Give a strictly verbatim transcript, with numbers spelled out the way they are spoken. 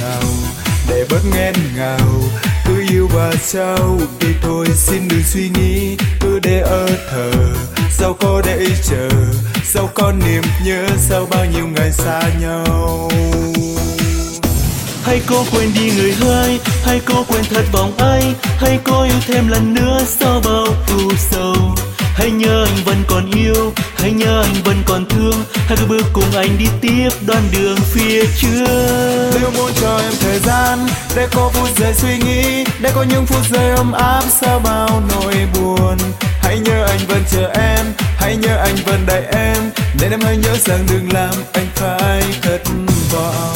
nào để bớt nghẹn ngào. Cứ yêu và trao thì thôi xin đừng suy nghĩ, cứ để ở thờ sao có để chờ, sao có niềm nhớ sau bao nhiêu ngày xa nhau. Hay cô quên đi người ơi, hay cô quên thật vòng ai, hay cô yêu thêm lần nữa sau bao u sầu. Hãy nhớ anh vẫn còn yêu, hãy nhớ anh vẫn còn thương, hãy cứ bước cùng anh đi tiếp đoạn đường phía trước. Nếu muốn cho em thời gian để có phút giây suy nghĩ, để có những phút giây ấm áp sau bao nỗi buồn. Hãy nhớ anh vẫn chờ em, hãy nhớ anh vẫn đợi em, để em hãy nhớ rằng đừng làm anh phải thất vọng.